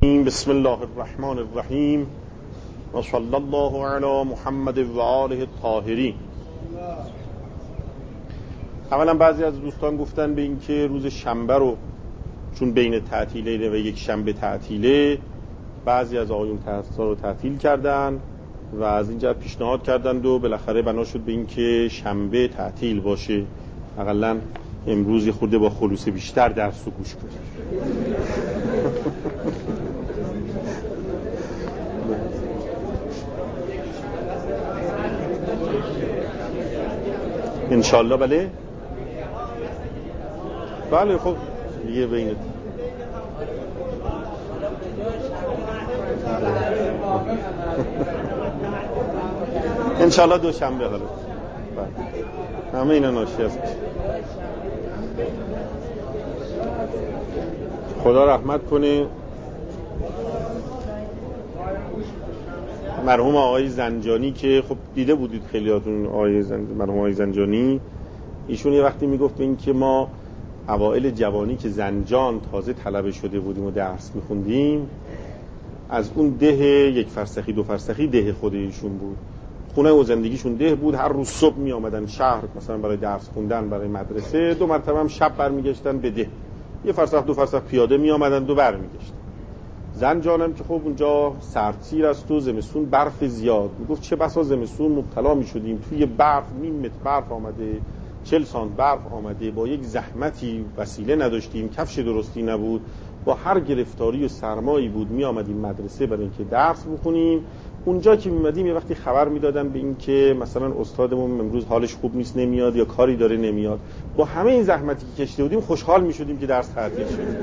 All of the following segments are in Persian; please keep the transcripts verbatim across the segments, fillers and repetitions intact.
بسم الله الرحمن الرحیم و صلی الله علی محمد و آله الطاهرین. اولا بعضی از دوستان گفتن به این که روز شنبه رو چون بین تعطیله و یک شنبه تعطیله، بعضی از آقایون تحصیل رو تعطیل کردن و از اینجا پیشنهاد کردند و بالاخره بنا شد به این که شنبه تعطیل باشه. حداقل امروز خورده با خلوص بیشتر درس رو گوش کنید. انشالله. بله بله خب دیگه بینید انشالله دوشنبه حالا همه اینا ناشی است. خدا رحمت کنه مرحوم آقای زنجانی که خب دیده بودید خیلیاتون آقای زنج... مرحوم آقای زنجانی. ایشون یه وقتی میگفت این که ما اوائل جوانی که زنجان تازه طلبه شده بودیم و درس میخوندیم، از اون ده یک فرسخی دو فرسخی ده خود ایشون بود، خونه و زندگیشون ده بود. هر روز صبح می آمدن شهر مثلا برای درس خوندن برای مدرسه، دو مرتبه هم شب برمیگشتن به ده، یه فرسخ دو فرسخ پیاده می آمدن دو برمیگشتن. زنجانم که خب اونجا سردسیر است و زمستون برف زیاد، میگفت چه بسا زمستون مبتلا می شدیم توی برف، نیم متر برف آمده، چل سانت برف آمده، با یک زحمتی وسیله نداشتیم، کفش درستی نبود، با هر گرفتاری و سرمایی بود می آمدیم مدرسه برای اینکه درس بخونیم. اونجا که می اومدیم یه وقتی خبر میدادن به این که مثلا استادمون امروز حالش خوب نیست نمیاد یا کاری داره نمیاد، با همه این زحمتی که کشیده بودیم خوشحال می شدیم که درس تعطیل شد.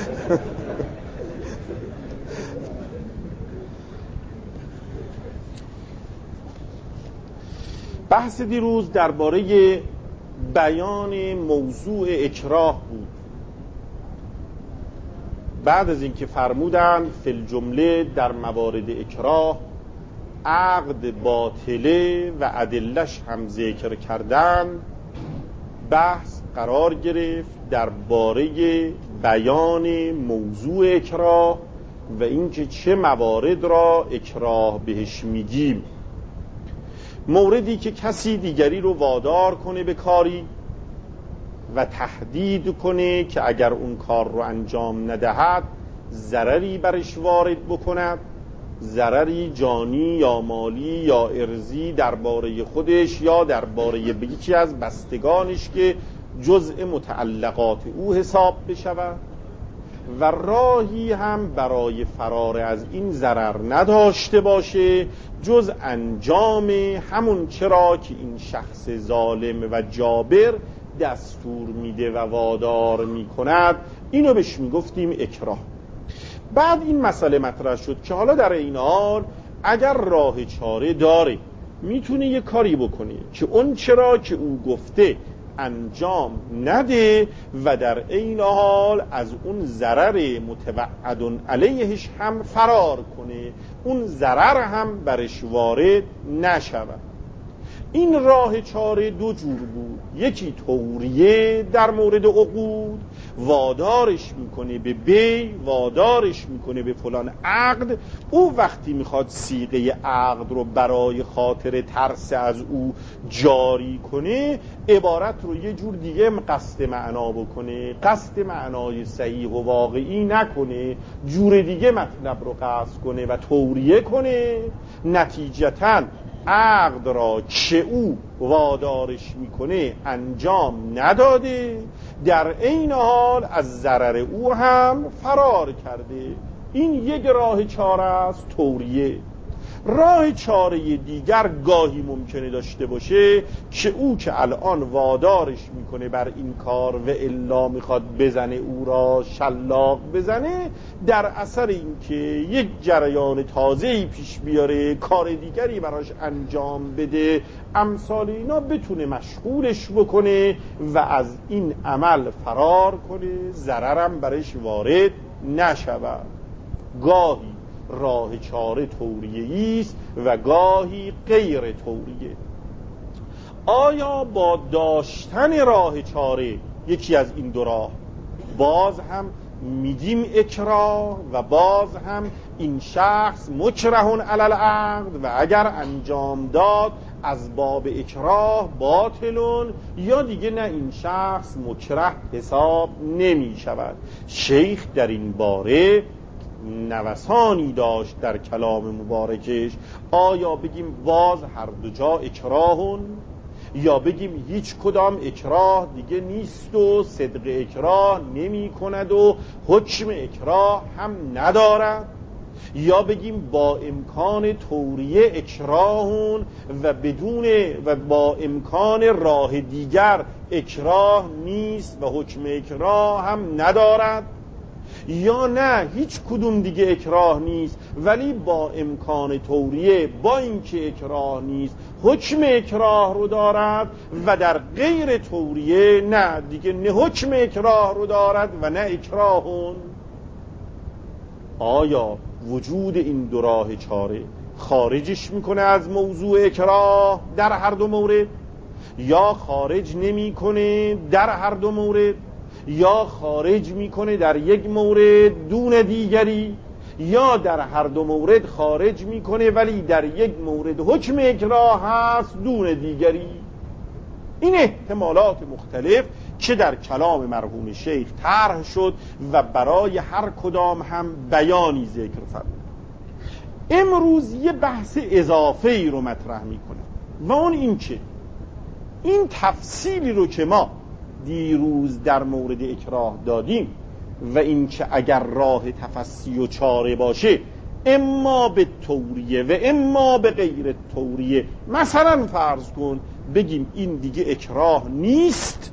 بحث دیروز درباره بیان موضوع اکراه بود. بعد از اینکه فرمودند فی الجمله در موارد اکراه عقد باطله و ادلش هم ذکر کردن، بحث قرار گرفت درباره بیان موضوع اکراه و اینکه چه موارد را اکراه بهش میگیم. موردی که کسی دیگری رو وادار کنه به کاری و تهدید کنه که اگر اون کار رو انجام ندهد ضرری برش وارد بکند، ضرری جانی یا مالی یا ارضی درباره خودش یا درباره یکی از بستگانش که جزء متعلقات او حساب بشود و راهی هم برای فرار از این ضرر نداشته باشه جز انجام همون چرا که این شخص ظالم و جابر دستور میده و وادار میکند، اینو بهش میگفتیم اکراه. بعد این مسئله مطرح شد که حالا در این حال اگر راه چاره داره میتونه یه کاری بکنه که اون چرا که او گفته انجام نده و در این حال از اون ضرر متوعد علیهش هم فرار کنه، اون ضرر هم برش وارد نشود. این راه چاره دو جور بود. یکی توریه در مورد عقود، وادارش میکنه به بی، وادارش میکنه به فلان عقد. او وقتی میخواد صیغه عقد رو برای خاطر ترس از او جاری کنه، عبارت رو یه جور دیگه قصد معنا بکنه، قصد معنای صحیح و واقعی نکنه، جور دیگه مطلب رو قصد کنه و توریه کنه. نتیجتاً عقد را که او وادارش میکنه انجام نداده، در این حال از ضرر او هم فرار کرده. این یک راه چاره است، توریه. راه چاره دیگر گاهی ممکنه داشته باشه که او که الان وادارش میکنه بر این کار و الا میخواد بزنه او را شلاق بزنه، در اثر اینکه یک جریان تازه‌ای پیش بیاره، کار دیگری براش انجام بده، امثال اینا بتونه مشغولش بکنه و از این عمل فرار کنه، ضررم برش وارد نشود. گاهی راه چاره توریه‌ای است و گاهی غیر توریه. آیا با داشتن راه چاره یکی از این دو راه باز هم میگیم اکراه و باز هم این شخص مکرهون علی العقد و اگر انجام داد از باب اکراه باطلون، یا دیگه نه این شخص مکره حساب نمی شود. شیخ در این باره نوسانی داشت در کلام مبارکش. آیا بگیم باز هر دو جا اکراهون، یا بگیم هیچ کدام اکراه دیگه نیست و صدق اکراه نمی کند و حکم اکراه هم ندارد، یا بگیم با امکان توریه اکراهون و بدون و با امکان راه دیگر اکراه نیست و حکم اکراه هم ندارد، یا نه هیچ کدوم دیگه اکراه نیست ولی با امکان توریه با اینکه اکراه نیست حکم اکراه رو دارد، و در غیر توریه نه دیگه نه حکم اکراه رو دارد و نه اکراهون. آیا وجود این دو راه چاره خارجش میکنه از موضوع اکراه در هر دو مورد، یا خارج نمیکنه در هر دو مورد، یا خارج میکنه در یک مورد دون دیگری، یا در هر دو مورد خارج میکنه ولی در یک مورد حکم اکراه هست دون دیگری؟ این احتمالات مختلف که در کلام مرحوم شیخ طرح شد و برای هر کدام هم بیانی ذکر فرمود. امروز یه بحث اضافه ای رو مطرح میکنه و اون این که این تفصیلی رو که ما دیروز در مورد اکراه دادیم و این که اگر راه تفصیل و چاره باشه اما به توریه و اما به غیر توریه، مثلا فرض کن بگیم این دیگه اکراه نیست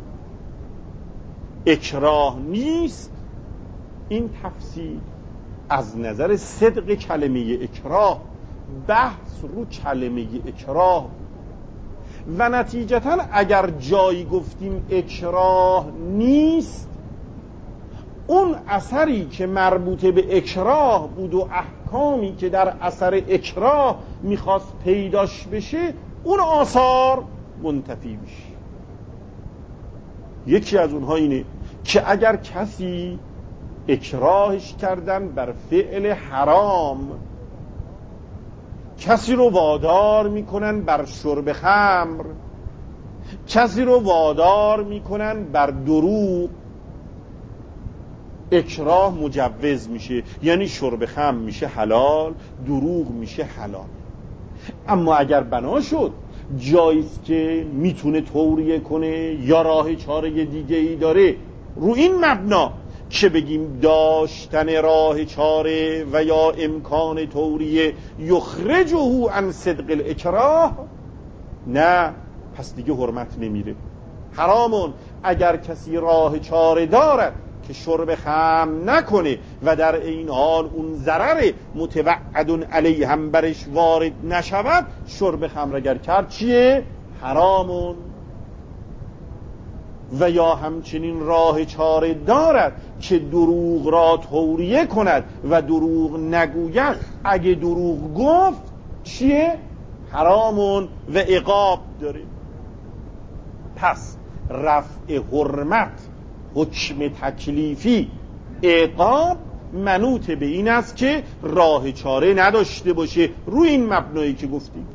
اکراه نیست این تفصیل از نظر صدق کلمه اکراه بحث رو کلمه اکراه بود و نتیجتاً اگر جایی گفتیم اکراه نیست، اون اثری که مربوط به اکراه بود و احکامی که در اثر اکراه میخواست پیداش بشه اون آثار منتفی بشه. یکی از اونها اینه که اگر کسی اکراهش کردن بر فعل حرام، کسی رو وادار میکنن بر شرب خمر، کسی رو وادار میکنن بر دروغ، اکراه مجوز میشه، یعنی شرب خمر میشه حلال، دروغ میشه حلال. اما اگر بنا شد جاییست که میتونه توریه کنه یا راه چاره دیگه ای داره، رو این مبنا که بگیم داشتن راه چاره و یا امکان توریه یخرجه عن صدق الاکراه، نه پس دیگه حرمت نمیره. حرامون اگر کسی راه چاره دارد که شرب خمر نکنه و در این حال اون ضرر متوعد علیه هم برش وارد نشود، شرب خمر اگر کرد چیه؟ حرامون. و یا همچنین راه چاره دارد که دروغ را توریه کند و دروغ نگوید، اگه دروغ گفت چیه؟ حرامون و عقاب داره. پس رفع حرمت حکم تکلیفی عقاب منوط به این است که راه چاره نداشته باشه روی این مبنایی که گفتیم.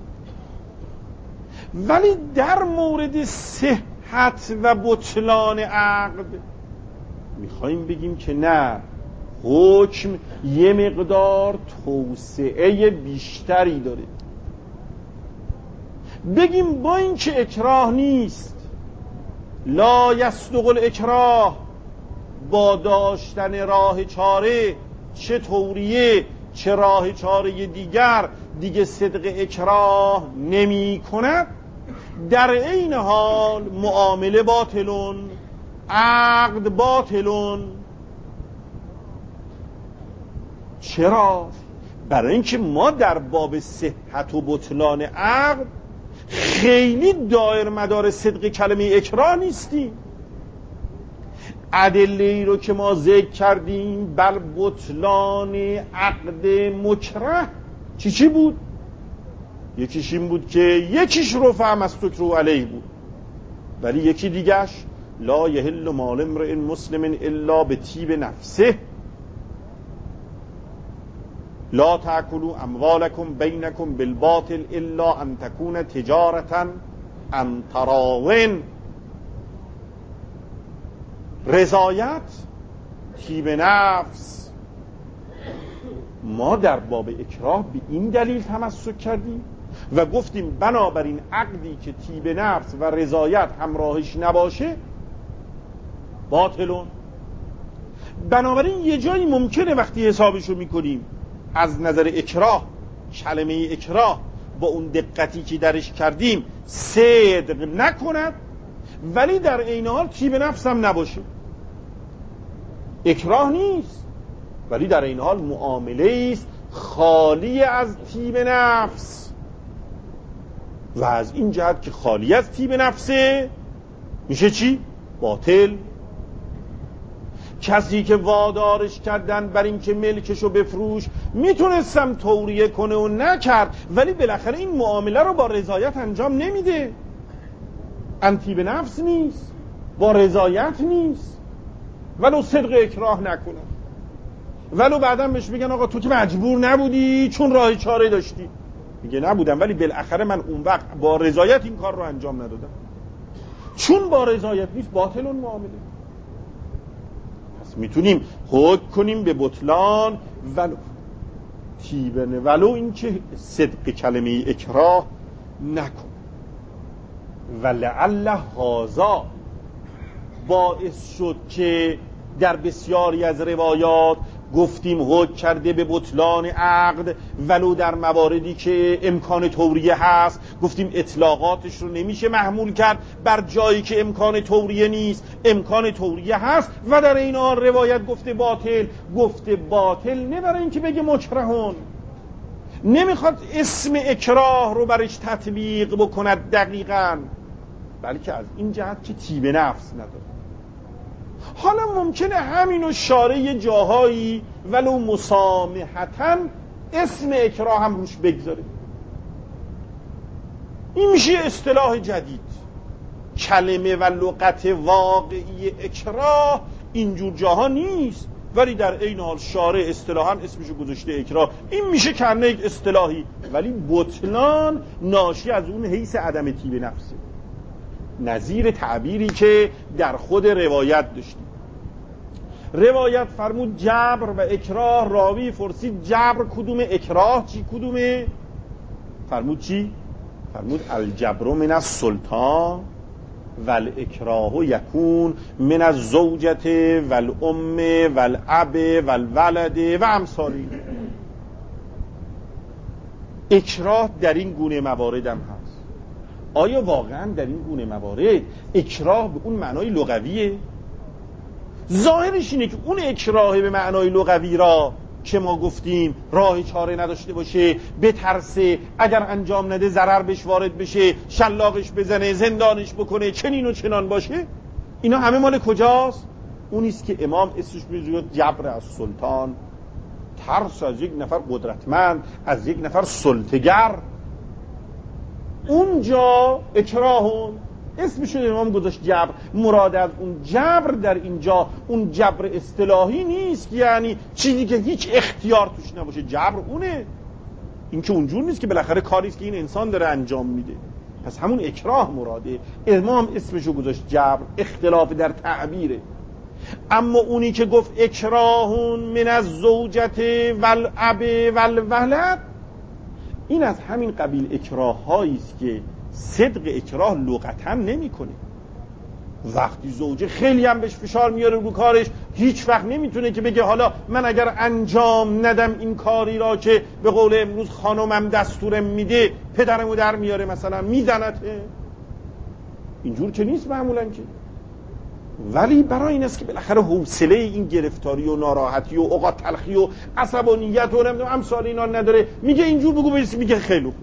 ولی در مورد صحت و بطلان عقد میخوایم بگیم که نه، حکم یه مقدار توسعه بیشتری داره. بگیم با این که اکراه نیست، لا یصدق الاکراه، با داشتن راه چاره چه توریه چه راه چاره دیگر دیگه صدق اکراه نمی کند، در این حال معامله باطلون، عقد باطلون. چرا؟ برای اینکه ما در باب صحت و بطلان عقد خیلی دایر مدار صدق کلمه اکراه نیستیم. ادله رو که ما ذکر کردیم بر بطلان عقد مکره چی چی بود؟ یکیش این بود که یکیش رفع مستکرو علیه بود، ولی یکی دیگش لا یحل مال امرئ مسلم الا به طیب نفسه لا تأکلوا اموالکم بینکم بالباطل الا ان تکون تجارتا عن تراض. رضایت، طیب نفس. ما در باب اکراه به این دلیل تمسک کردیم و گفتیم بنابراین عقدی که طیب نفس و رضایت همراهش نباشه باطلون. بنابراین یه جایی ممکنه وقتی حسابشو میکنیم از نظر اکراه، کلمه اکراه با اون دقتی که درش کردیم صدق نکند، ولی در عین حال طیب نفس هم نباشه. اکراه نیست ولی در این حال معامله است خالی از طیب نفس، و از این جهت که خالی از طیب نفسه میشه چی؟ باطل. کسی که وادارش کردن بر این که ملکشو بفروش میتونستم توریه کنه و نکرد، ولی بالاخره این معامله رو با رضایت انجام نمیده، ان طیب نفس نیست، با رضایت نیست، ولو صدق اکراه نکنه، ولو بعدا بهش میگن آقا تو که مجبور نبودی چون راه چاره داشتی. میگه نبودم ولی بالاخره من اون وقت با رضایت این کار رو انجام ندادم. چون با رضایت نیست باطل اون معامله. پس میتونیم حکم کنیم به بطلان ولو تیبنه، ولو این که صدق کلمه اکراه نکن. ولعل هذا باعث شد که در بسیاری از روایات گفتیم حکم کرده به بطلان عقد ولو در مواردی که امکان توریه هست. گفتیم اطلاقاتش رو نمیشه محمول کرد بر جایی که امکان توریه نیست، امکان توریه هست و در این حال روایت گفته باطل. گفته باطل نه برای اینکه بگه مکرهون، نمیخواد اسم اکراه رو برش تطبیق بکند دقیقاً، بلکه از این جهت که طیب نفس نداره. حالا ممکنه همینو شارع یه جاهایی ولو مسامحتاً اسم اکراه هم روش بگذاره. این میشه اصطلاح جدید. کلمه و لغت واقعی اکراه اینجور جاها نیست، ولی در این حال شارع اصطلاحاً اسمشو گذاشته اکراه. این میشه کنه یک اصطلاحی، ولی بطلان ناشی از اون حیث عدم طیب نفسه، نظیر تعبیری که در خود روایت داشتیم. روایت فرمود جبر و اکراه. راوی پرسید جبر کدومه، اکراه چی کدومه؟ فرمود چی؟ فرمود الجبر من السلطان والاکراه یکون من الزوجة والام والاب والولد و امثالی. اکراه در این گونه موارد هم هست. آیا واقعا در این گونه موارد اکراه به اون معنای لغویه؟ ظاهرش اینه که اون اکراه به معنای لغوی را که ما گفتیم راه چاره نداشته باشه، بترسه اگر انجام نده ضرر بهش وارد بشه، شلاقش بزنه، زندانش بکنه، چنین و چنان باشه، اینا همه مال کجاست؟ اونیست که امام اسمش میذاره جبر از سلطان، ترس از یک نفر قدرتمند، از یک نفر سلطه‌گر. اونجا اکراهون اسمش رو امام گذاشت جبر. مراد از اون جبر در اینجا اون جبر اصطلاحی نیست، یعنی چیزی که هیچ اختیار توش نباشه. جبر اونه، این که اونجور نیست که بالاخره کاریست که این انسان داره انجام میده. پس همون اکراه مراده. امام اسمش رو گذاشت جبر، اختلاف در تعبیره. اما اونی که گفت اکراهون من از زوجت والاب والولد، این از همین قبیل اکراه هایی است که صدق اکراه لغتا نمی کنه. وقتی زوجه خیلی هم بهش فشار میاره رو کارش، هیچ وقت نمیتونه که بگه حالا من اگر انجام ندم این کاری را که به قول امروز خانمم دستورم میده پدرمو در میاره مثلا میزنته. اینجور که نیست معمولا که. ولی برای این است که بالاخره حوصله این گرفتاری و ناراحتی و اوقات تلخی و عصبانیت و نمیدونم امثال اینا نداره، میگه اینجور بگو بهش، میگه خیلی خوب.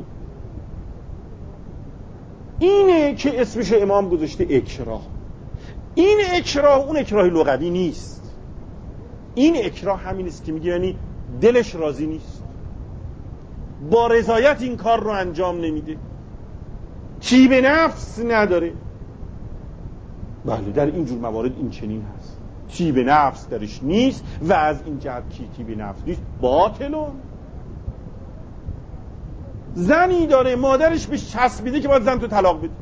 اینه که اسمش امام گذاشته اکراه. این اکراه اون اکراه لغوی نیست. این اکراه همین است که میگه یعنی دلش راضی نیست، با رضایت این کار رو انجام نمیده، طیب نفس نداره. بله در اینجور موارد این چنین هست، طیب نفس درش نیست و از این جهت کی طیب نفس نیست باطلون. زنی داره مادرش بهش چسبیده که باید زن تو طلاق بده،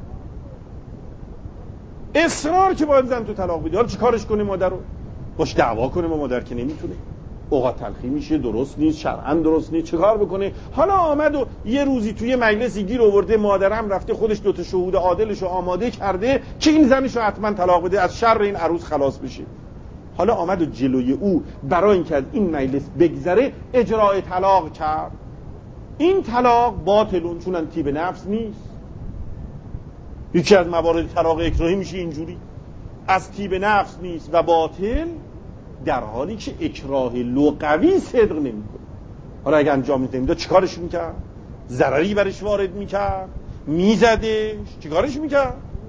اصرار که باید زن تو طلاق بده، حالا چی کارش کنه مادر رو؟ باش دعوا کنه با مادر که نمیتونه، اوقات تلخی میشه، درست نیست، شرعاً درست نیست، چه کار بکنه؟ حالا آمد و یه روزی توی مجلسی گیر آورده، مادرم رفته خودش دوتا شهود عادلش رو آماده کرده که این زنش رو حتما طلاق بده از شر این عروس خلاص بشه. حالا آمد و جلوی او برای اینکه از این مجلس بگذره اجرای طلاق کرد. این طلاق باطلون، چون طیب نفس نیست. یکی از موارد طلاق اکراهی میشه اینجوری، از طیب نفس نیست و باطل، در حالی که اکراه لغوی صدق نمیکنه. حالا اگه انجام نمیداد چیکارش میکرد؟ ضرری برش وارد میکرد؟ میزدش؟ چیکارش میکرد؟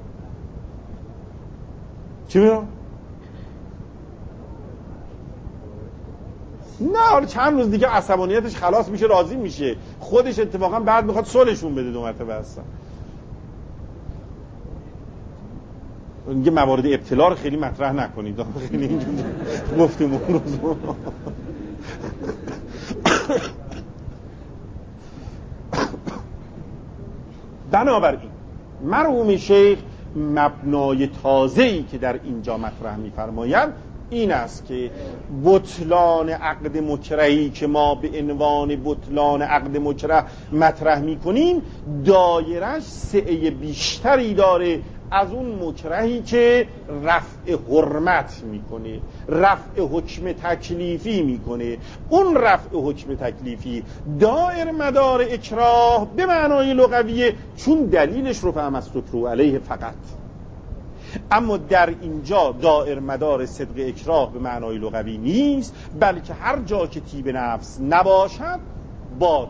چی میگم؟ نه حالا چند روز دیگه عصبانیتش خلاص میشه، راضی میشه، خودش اتفاقا بعد میخواد صلحشون بده دو مرتبه هستن. اینکه موارد ابتلا رو خیلی مطرح نکنید، خیلی اینجوری گفتیم اون روز. بنابراین مرحوم شیخ مبنای تازه‌ای که در اینجا مطرح می‌فرمایند این است که بطلان عقد مکرهی که ما به عنوان بطلان عقد مکره مطرح می‌کنیم دایره‌اش سعه بیشتری داره از اون مکرهی که رفع حرمت میکنه، رفع حکم تکلیفی میکنه. اون رفع حکم تکلیفی دائر مدار اکراه به معنای لغویه، چون دلیلش رو فهم از سکرو علیه فقط. اما در اینجا دائر مدار صدق اکراه به معنای لغوی نیست، بلکه هر جا که طیب نفس نباشد باطل.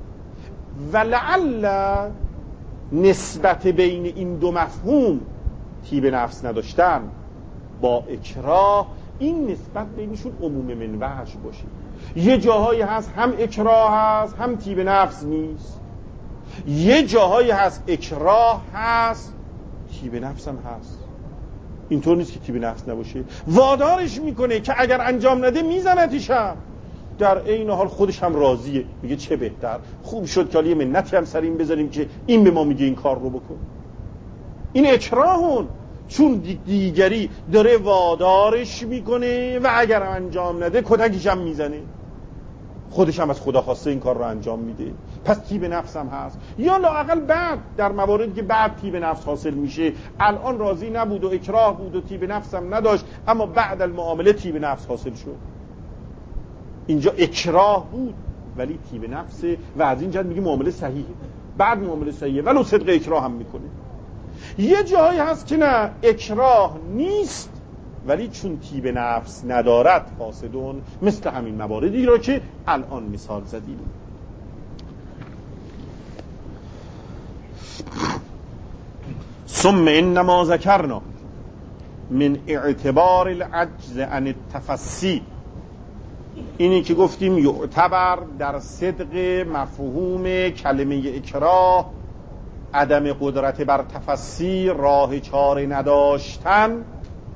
ولعل نسبت بین این دو مفهوم طیب نفس نداشتن با اکراه، این نسبت بینشون عموم من وجه باشه. یه جاهایی هست هم اکراه هست هم طیب نفس نیست، یه جاهایی هست اکراه هست طیب نفس هم هست. اینطور نیست که طیب نفس نباشه، وادارش میکنه که اگر انجام نده میزنتشم، در این حال خودش هم راضیه، میگه چه بهتر، خوب شد که یه منتی هم سر این بذاریم که این به ما میگه این کار رو بکن. این اکراهون، چون دیگری داره وادارش میکنه و اگر انجام نده کتکش هم میزنه، خودش هم از خدا خواسته این کار رو انجام میده، پس طیب نفس هم هست. یا لااقل بعد در مواردی که بعد طیب نفس حاصل میشه، الان راضی نبود و اکراه بود و طیب نفس هم نداشت، اما بعد المعامله طیب نفس حاصل شد. اینجا اکراه بود ولی طیب نفسه و از این جهت میگه معامله صحیحه، بعد معامله صحیحه ولو صدق اکراه هم میکنه. یه جایی هست که نه اکراه نیست ولی چون طیب نفس ندارد فاسدون، مثل همین مواردی را که الان مثال زدیم. ثم انما ذکرنا من اعتبار العجز عن التفسی، اینی که گفتیم یعتبر در صدق مفهوم کلمه اکراه عدم قدرت بر تفسی، راه چاره نداشتن.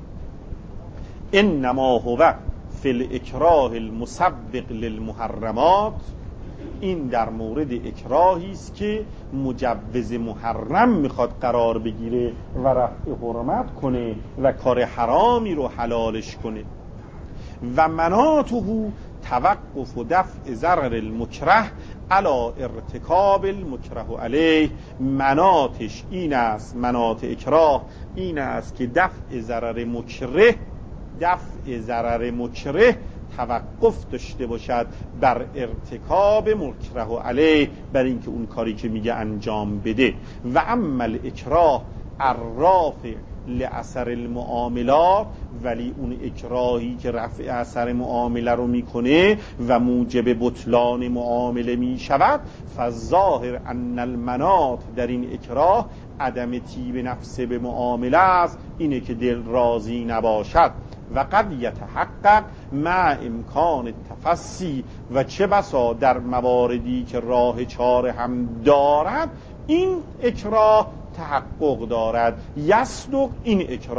انما هو فی الاکراه المسبق للمحرمات، این در مورد اکراهی است که مجوز محرم میخواد قرار بگیره و رفع حرمت کنه و کار حرامی رو حلالش کنه. و مناطه توقف و دفع ضرر المکره علی ارتکاب المکره علیه، مناطش این است، مناط اکراه این است که دفع ضرر مکره دفع ضرر مکره توقف داشته باشد بر ارتکاب مکره علیه، بر اینکه اون کاری که میگه انجام بده. و عمل اکراه الرافع لأثر المعاملات، ولی اون اکراهی که رفع اثر معامله رو میکنه و موجب بطلان معامله میشود، فالظاهر ان المناط در این اکراه عدم طیب نفس به معامله است، اینه که دل راضی نباشد. و قد یتحقق مع امکان التفسی، و چه بسا در مواردی که راه چاره هم دارد این اکراه تحقق دارد. یصدق این اکراه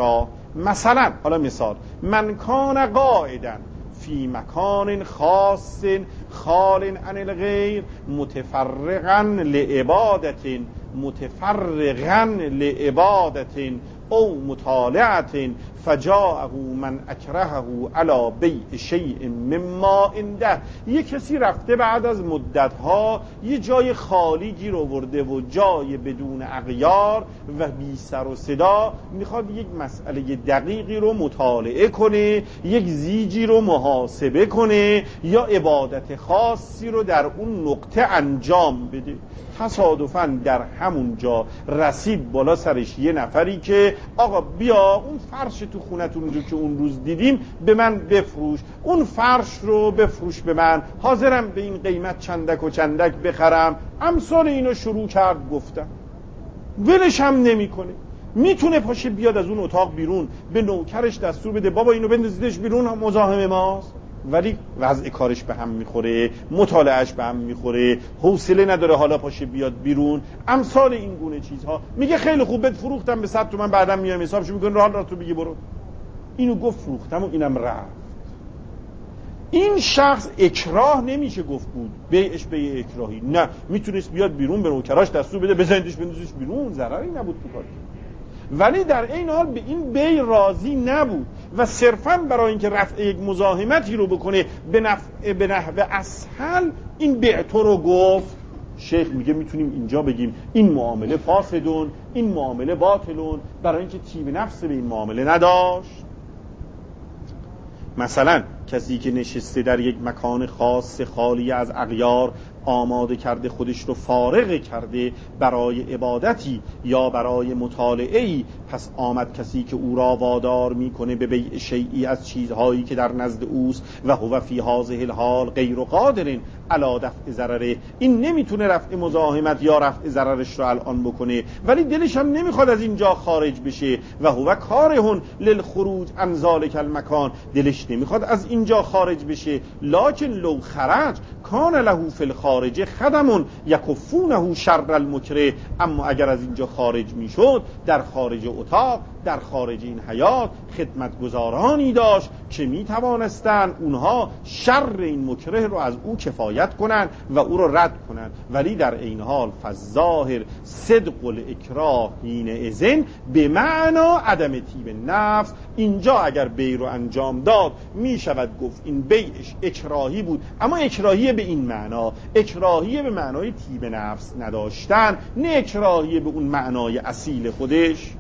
مثلا حالا مثال، من کان قاعدا فی مکان خاص خال عن الغیر متفرغا لعبادت متفرغا لعبادت او مطالعه فجاءه من اکرهه علی بیع شیء مما عنده. یه کسی رفته بعد از مدتها یه جای خالی گیر آورده و جای بدون اغیار و بی سر و صدا، میخواد یک مسئله دقیقی رو مطالعه کنه، یک زیجی رو محاسبه کنه یا عبادت خاصی رو در اون نقطه انجام بده. تصادفاً در همون جا رسید بالا سرش یه نفری که آقا بیا اون فرش تو خونتون رو که اون روز دیدیم به من بفروش، اون فرش رو بفروش به من، حاضرم به این قیمت چندک و چندک بخرم. امثال اینو شروع کرد گفتم، ولش هم نمی کنه. میتونه پاشه بیاد از اون اتاق بیرون به نوکرش دستور بده بابا اینو بندازیدش بیرون، مزاحم ماست، ولی وضع کارش به هم میخوره، مطالعهش به هم میخوره، حوصله نداره حالا پاشه بیاد بیرون. امثال این گونه چیزها. میگه خیلی خوب بهت فروختم به صد تومن، بعداً میام حسابشو میکنه، راه را تو بگی برو. اینو گفت فروختم و اینم رفت. این شخص اکراه نمیشه گفت بود، بیعش بیع اکراهی نه، میتونست بیاد بیرون به نوکراش دستور بده بزنیدش بندازیش بیرون، ضرری نبود تو کار. ولی در این حال به این بیع راضی نبود و صرفاً برای اینکه رفع یک مزاحمتی رو بکنه به نفع به نحو اسهل این بیع تو رو گفت. شیخ میگه میتونیم اینجا بگیم این معامله فاسدون، این معامله باطلون، برای اینکه طیب نفس به این معامله نداشت. مثلا کسی که نشسته در یک مکان خاص خالی از اغیار، آماده کرده خودش رو فارغ کرده برای عبادتی یا برای مطالعه‌ای، پس آمد کسی که او را وادار میکنه به بیع شیئی از چیزهایی که در نزد اوست و هو فی هذه الحال غیر قادر علی دفع ضرره، این نمیتونه رفع مزاحمت یا رفع ضررش رو الان بکنه، ولی دلش هم نمیخواد از اینجا خارج بشه و هو کارهون للخروج عن ذلک المکان، دلش نمیخواد از اینجا خارج بشه. لکن لو خرج کان له فی الخارج خدمون یکفونه شر المکره، اما اگر از اینجا خارج میشد در خارج اتاق، در خارج این حیات خدمتگزارانی داشت که میتوانستن اونها شر این مکره رو از او کفایت کنن و او رو رد کنن. ولی در این حال فالظاهر صدق الاکراه حین اذن به معنا عدم طیب نفس، اینجا اگر بیع رو انجام داد میشود گفت این بیعش اکراهی بود، اما اکراهی به این معنا، اکراهی به معنای طیب نفس نداشتن، نه اکراهی به اون معنای اصیل خودش،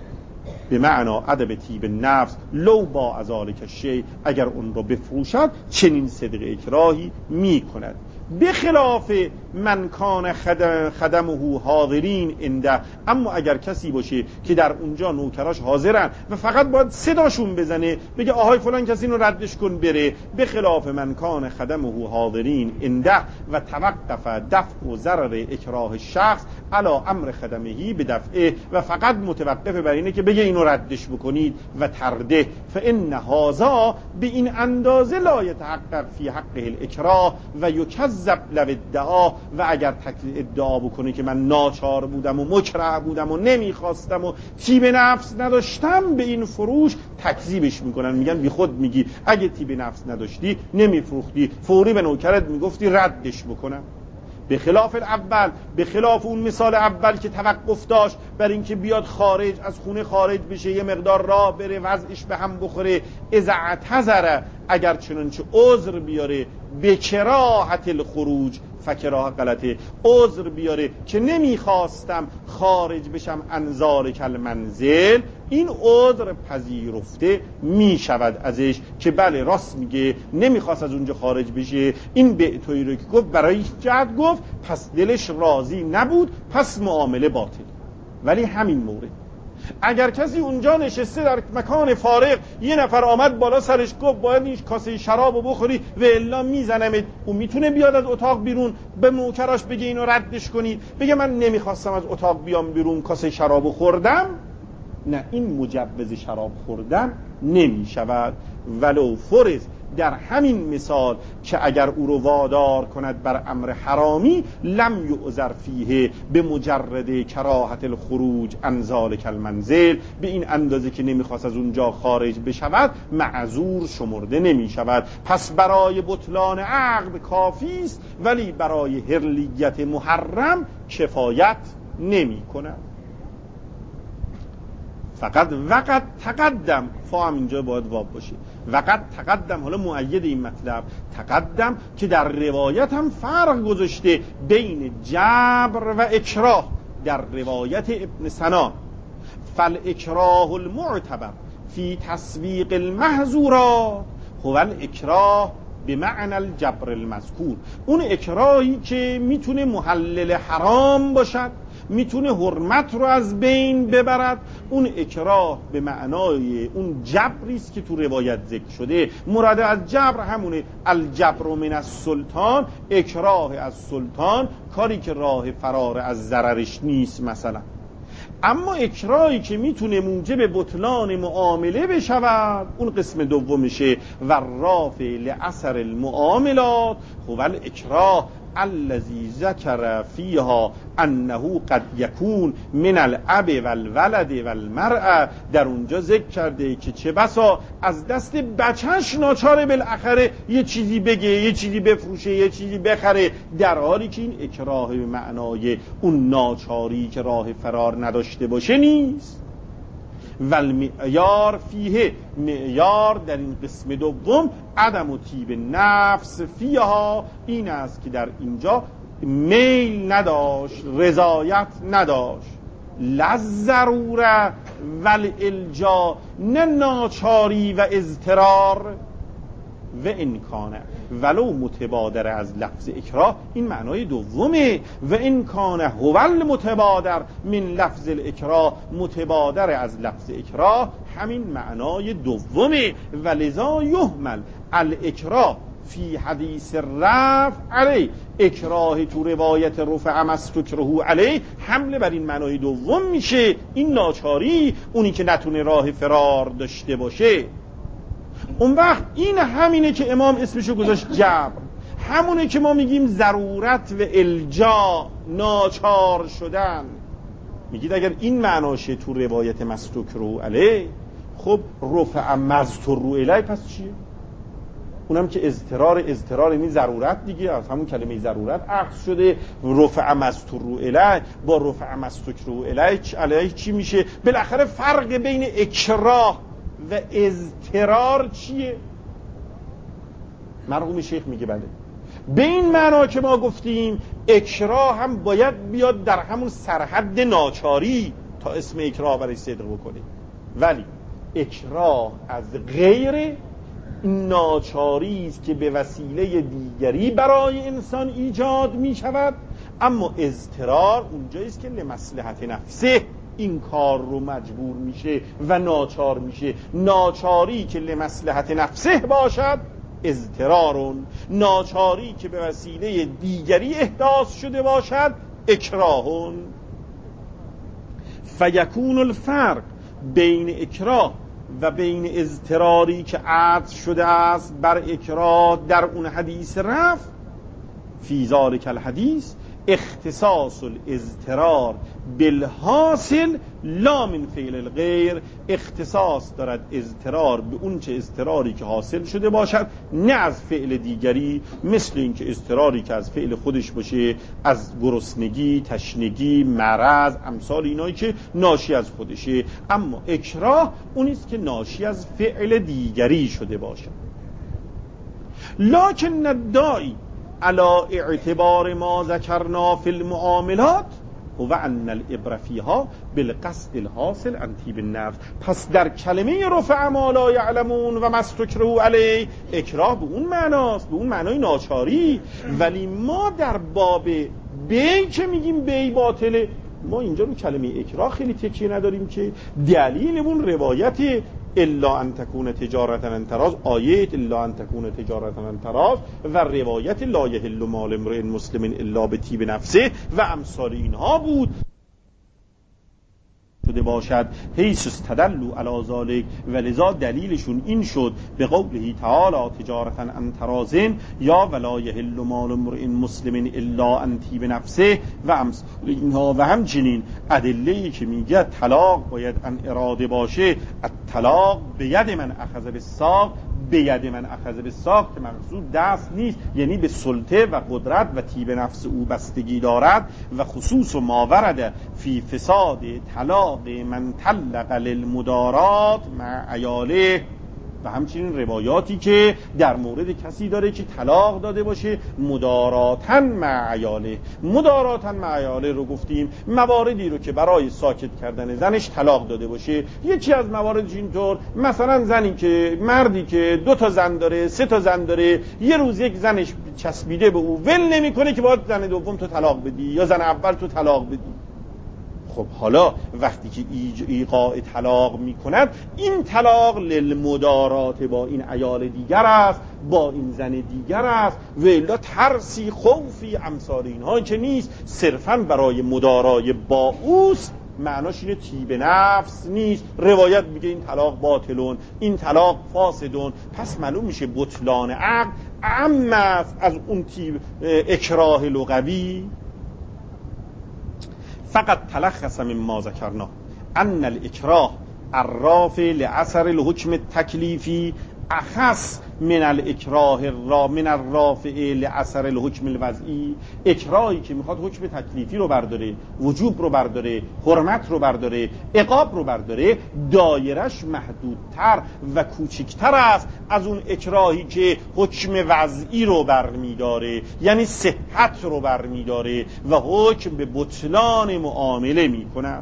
به معنا ادب طیب نفس. لو با ازالک شی، اگر اون رو بفروشد چنین صدق اکراهی می کند. بخلاف من کان خدم خدمه حاضرین عنده، اما اگر کسی باشه که در اونجا نوکراش حاضرن و فقط باید صداشون بزنه بگه آهای فلان کسی رو ردش کن بره، بخلاف من کان خدمه حاضرین عنده و توقف دفع و ضرر اکراه شخص علی امر خدمهی به دفعه، و فقط متوقف بر اینه که بگه اینو ردش بکنید و ترده، فان هذا به این اندازه لا یتحقق فی حقه الاکراه و یکذب لو ادعا، و اگر ادعا بکنه که من ناچار بودم و مکره بودم و نمیخواستم و طیب نفس نداشتم به این فروش، تکذیبش میکنن، میگن بی خود میگی، اگه طیب نفس نداشتی نمیفروختی، فوری به نوکرت میگفتی ردش بکنم. به خلاف الاول، به خلاف اون مثال اول که توقف داشت بر اینکه بیاد خارج از خونه خارج بشه، یه مقدار راه بره وضعش به هم بخوره، اذا اعتذر، اگر چنانچه عذر بیاره، به کراهت الخروج، فکراه غلطه، عذر بیاره که نمیخواستم خارج بشم عن ذلک المنزل، این عذر پذیرفته می شود ازش که بله راست میگه، نمیخواست از اونجا خارج بشه، این بیعتوی رو که گفت برای جهت گفت، پس دلش راضی نبود، پس معامله باطل. ولی همین مورد اگر کسی اونجا نشسته در مکان فارغ، یه نفر آمد بالا سرش گفت باید این کاسه شرابو بخوری و الا میزنمت، اون میتونه بیاد از اتاق بیرون به نوکراش بگه اینو ردش کنید، بگه من نمیخواستم از اتاق بیام بیرون، کاسه شرابو خوردم؟ نه، این مجوز شراب خوردن نمی شود. ولو فرض در همین مثال که اگر او رو وادار کند بر امر حرامی لم یعذر فیه به مجرد کراهت الخروج عن ذلک المنزل، به این اندازه که نمیخواست از اونجا خارج بشود معذور شمرده نمی شود. پس برای بطلان عقد کافی است ولی برای حرلیت محرم کفایت نمی کند. فقط وقت تقدم، فا هم اینجا باید واب باشه، وقت تقدم، حالا مؤید این مطلب تقدم که در روایت هم فرق گذاشته بین جبر و اکراه. در روایت ابن سنا فالاکراه المعتبر فی تسویق المحظورات هو الاکراه به معنی الجبر المذکور، اون اکراهی که میتونه محلل حرام باشد، میتونه حرمت رو از بین ببرد، اون اکراه به معنای اون جبری است که تو روایت ذکر شده. مراد از جبر همونه الجبر من السلطان، اکراه از سلطان، کاری که راه فرار از ضررش نیست مثلا. اما اکراهی که میتونه موجب بطلان معامله بشود اون قسم دومشه. و رافع لأثر المعاملات هو الاکراه الذي ذكر فيها انه قد يكون من الاب والولد والمرأة، در اونجا ذکر کرده که چه بسا از دست بچهش ناچاره بالاخره یه چیزی بگه، یه چیزی بفروشه، یه چیزی بخره، در حالی که این اکراه به معنای اون ناچاری که راه فرار نداشته باشه نیست. والمعیار فیه، معیار در این قسم دوم عدم و طیب نفس فیها، این است که در اینجا میل نداشت، رضایت نداشت. لضروره والالجا، نه ناچاری و اضطرار. و امکانه ولو متبادر از لفظ اکراه، این معنای دومه. و امکانه هو المتبادر من لفظ الاکراه، متبادر از لفظ اکراه همین معنای دومه. و لذا یهمل الاکراه فی حدیث رفع علی، اکراه تو روایت رفع مستکره علی حمله بر این معنای دوم میشه، این ناچاری، اونی که نتونه راه فرار داشته باشه. اون وقت این همینه که امام اسمشو گذاشت جبر، همونه که ما میگیم ضرورت و الجا، ناچار شدن. میگید اگر این معناشه تو روایت مستکره علی، خب رفع مستکره علی پس چیه؟ اونم که اضطرار، اضطرار یعنی ضرورت دیگه، از همون کلمه ضرورت اخذ شده. رفع مستکره علی با رفع مستکره علی علی چی میشه؟ بالاخره فرق بین اکراه و اضطرار چیه؟ مرحوم شیخ میگه بله، به این معنا که ما گفتیم اکراه هم باید بیاد در همون سرحد ناچاری تا اسم اکراه برای صدق بکنه، ولی اکراه از غیر ناچاری است که به وسیله دیگری برای انسان ایجاد می شود. اما اضطرار اونجایی است که لمصلحت نفسه این کار رو مجبور میشه و ناچار میشه. ناچاری که لمصلحت نفسه باشد اضطرارون، ناچاری که به وسیله دیگری احداث شده باشد اکراهون. فیکون الفرق بین اکراه و بین اضطراری که عطف شده است بر اکراه در اون حدیث رفع فی ذالک الحدیث اختصاص الاضطرار بالحاصل لا من فعل الغیر، اختصاص دارد اضطرار به اون چه اضطراری که حاصل شده باشد نه از فعل دیگری، مثل این که اضطراری که از فعل خودش باشه، از گرسنگی، تشنگی، مرض، امثال اینایی که ناشی از خودشه. اما اکراه اونیست که ناشی از فعل دیگری شده باشد. لکن الداعی علی اعتبار ما ذکرنا فی المعاملات هو ان العبره فیها بالقصد الحاصل عن طیب النفس. پس در کلمه رفع ما لا یعلمون و مستکره علی اکراه به اون معناست، به اون معنای ناچاری. ولی ما در باب بی که میگیم بی باطله، ما اینجا رو کلمه اکراه خیلی تکیه نداریم که دلیل اون روایت الا ان تکون تجارتا عن تراض، آیه الا ان تکون تجارتا عن تراض و روایت لا یحل مال امرئ مسلم الا بطیب نفسه و امثال اینها بود. شده باشد. حیث استدلوا علی ذلک، ولذا دلیلشون این شد به قوله تعالی تجارتا عن تراض یا ولا یحل مال امرئ مسلم الا ان طیب نفسه و امثال اینها. و همچنین ادله‌ای که میگه طلاق باید عن اراده باشه، الطلاق بید من اخذ بالساق، بید من اخذ بالساق که مقصود دست نیست، یعنی به سلطه و قدرت و طیب نفس او بستگی دارد. و خصوص ما ورد فی فساد طلاق من طلق للمدارات مع عیاله، و همچنین روایاتی که در مورد کسی داره که طلاق داده باشه مداراتن مع عیاله. مداراتن مع عیاله رو گفتیم مواردی رو که برای ساکت کردن زنش طلاق داده باشه. یکی از مواردش اینطور، مثلا زنی که مردی که دو تا زن داره، سه تا زن داره، یه روز یک زنش چسبیده به او ول نمیکنه که باید زن دوم تو طلاق بدی یا زن اول تو طلاق بدی. خب حالا وقتی که ایقاع طلاق می کند، این طلاق للمدارات با این عیال دیگر است، با این زن دیگر است، و الا ترسی خوفی امثال اینها که نیست، صرفاً برای مدارای با اوست، معناش اینه طیب نفس نیست. روایت میگه این طلاق باطلون، این طلاق فاسدون. پس معلوم میشه بطلان عقد اعم است از اون طیب اکراه لغوی. فقط تلخص مما ذکرنا ان الاکراه الرافع لاثر الحکم التکلیفی اخص من الاکراه را من الرافع لاثر الحکم الوضعی. اکراهی که میخواد حکم تکلیفی رو برداره، وجوب رو برداره، حرمت رو برداره، عقاب رو برداره، دایرش محدودتر و کوچکتر است از اون اکراهی که حکم وضعی رو برمیداره، یعنی صحت رو برمیداره و حکم به بطلان معامله میکند.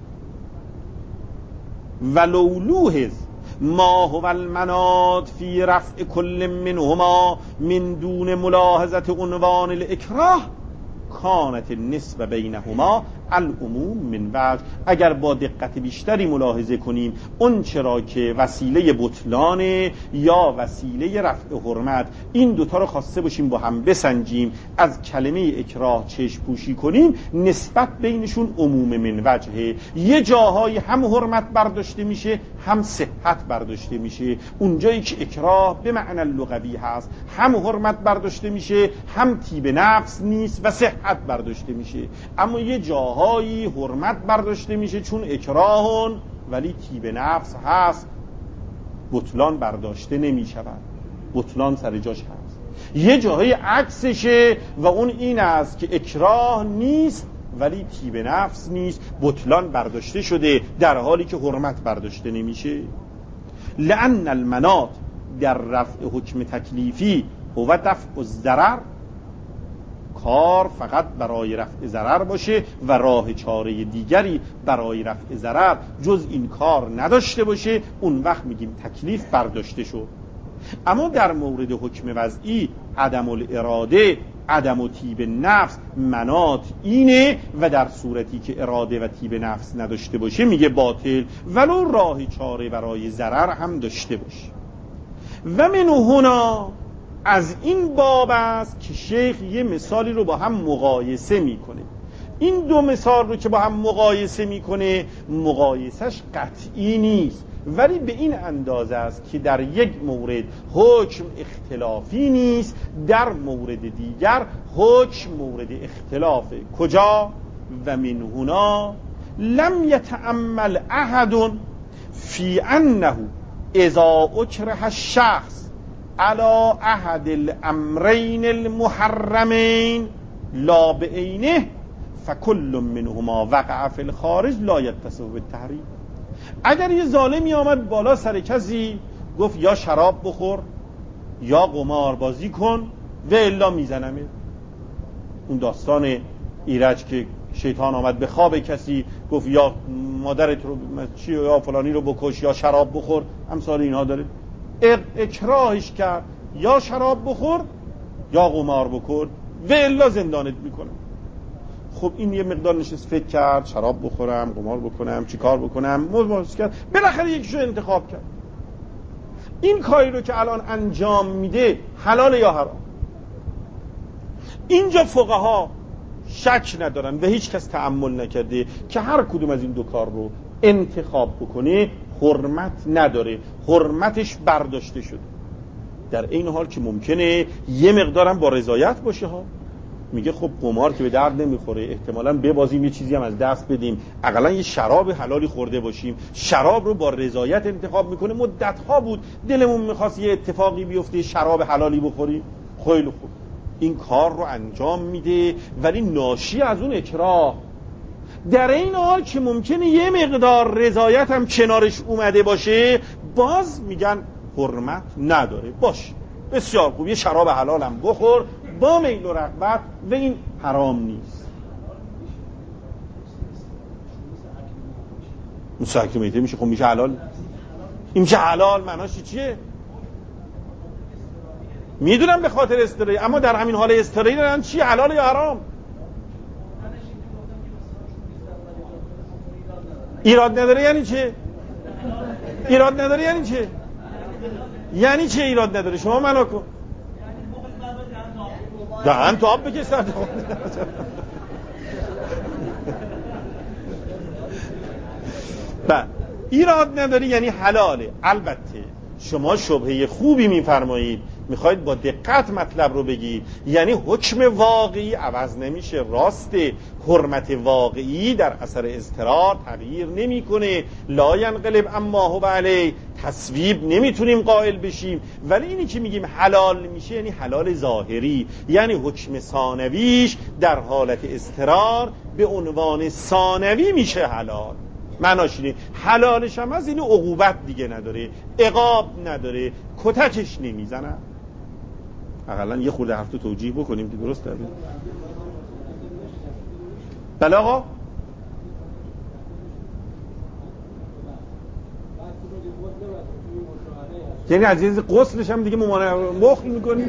ولو لوحظ ما هو المناط فی رفع کل منهما من دون ملاحظه عنوان الاکراه کانت النسبه بینهما العموم من وجه. اگر با دقت بیشتری ملاحظه کنیم اون چرا که وسیله بطلان یا وسیله رفع حرمت، این دوتا رو خواسته باشیم با هم بسنجیم، از کلمه اکراه چشم پوشی کنیم، نسبت بینشون عموم من وجهه. یه جاهای هم حرمت برداشته میشه هم صحت برداشته میشه. اونجایی که اکراه به معنی لغوی هست هم حرمت برداشته میشه هم طیب نفس نیست و صحت برداشته میشه. اما یه جاهایی حرمت برداشته میشه چون اکراهون ولی طیب نفس هست، بطلان برداشته نمیشود، بطلان سر جاش هست. یه جاهای عکسشه و اون این است که اکراه نیست ولی طیب نفس نیست، بطلان برداشته شده در حالی که حرمت برداشته نمیشه. لأن المناط در رفع حکم تکلیفی هو دفع الضرر، کار فقط برای رفع ضرر باشه و راه چاره دیگری برای رفع ضرر جز این کار نداشته باشه، اون وقت میگیم تکلیف برداشته شد. اما در مورد حکم وضعی عدم الاراده، عدم و طیب نفس مناط اینه و در صورتی که اراده و طیب نفس نداشته باشه میگه باطل، ولو راه چاره برای ضرر هم داشته باشه. و من هنا از این باب است که شیخ یه مثالی رو با هم مقایسه میکنه. این دو مثال رو که با هم مقایسه میکنه مقایسش قطعی نیست، ولی به این اندازه است که در یک مورد حکم اختلافی نیست، در مورد دیگر حکم مورد اختلافه. کجا؟ و من هنا لم یتأمل احد فی انه اذا اکره الشخص علی احد الامرین المحرمین لا بعینه فکل منهما وقع فی الخارج لا یتصف بالتحریم. اگر یه ظالمی آمد بالا سر کسی گفت یا شراب بخور یا قمار بازی کن و الا میزنمه، اون داستان ایرج که شیطان آمد به خواب کسی گفت یا مادرت رو چی یا فلانی رو بکش یا شراب بخور، امثال اینها داره، اکراهش کرد یا شراب بخور یا قمار بکن و الا زندانت میکنه. خب این یه مقدار نشست فکر کرد، شراب بخورم، قمار بکنم، چی کار بکنم، مزماز کرد، بالاخره یکیشو انتخاب کرد. این کاری رو که الان انجام میده حلال یا حرام؟ اینجا فقها شک ندارن و هیچ کس تأمل نکرده که هر کدوم از این دو کار رو انتخاب بکنه حرمت نداره، حرمتش برداشته شده. در این حال که ممکنه یه مقدارم با رضایت باشه ها، میگه خب قمار که به درد نمیخوره، احتمالاً ببازیم یه چیزی هم از دست بدیم، اقلا یه شراب حلالی خورده باشیم. شراب رو با رضایت انتخاب میکنه. مدت‌ها بود دلمون میخواست یه اتفاقی بیفته، شراب حلالی بخوریم. خیلی خوب، این کار رو انجام میده، ولی ناشی از اون اکراه. در این حال که ممکنه یه مقدار رضایت هم کنارش اومده باشه، باز میگن حرمت نداره. باشه، بسیار خوب، یه شراب حلال هم بخور با میل و رغبت و این حرام نیست. مسکر میته میشه، خب میشه حلال. این میشه حلال، معناش چیه؟ میدونم به خاطر استرایی، اما در همین حال استرایی دارن چی، حلال یا حرام؟ ایراد نداره یعنی چه؟ ایراد نداره یعنی چه؟ یعنی چه ایراد نداره؟ شما معنا کن. دهن تو آب بکش. بله، ایراد نداره یعنی حلاله. البته شما شبهه خوبی میفرمایید، میخواید با دقت مطلب رو بگید، یعنی حکم واقعی عوض نمیشه. راسته، حرمت واقعی در اثر اضطرار تغییر نمیکنه. لا ینقلب اما هو علیه، تصویب نمیتونیم قائل بشیم. ولی اینی که میگیم حلال میشه یعنی حلال ظاهری، یعنی حکم ثانویش در حالت اضطرار به عنوان ثانوی میشه حلال. معناش اینه حلالش هم از این عقوبت دیگه نداره، عقاب نداره، کتکش نمیزنن. اقلا یه خورده حرف تو توجیه بکنیم که درست داره. بله آقا، یعنی از این غسلش هم دیگه ممانع مخل میکنیم.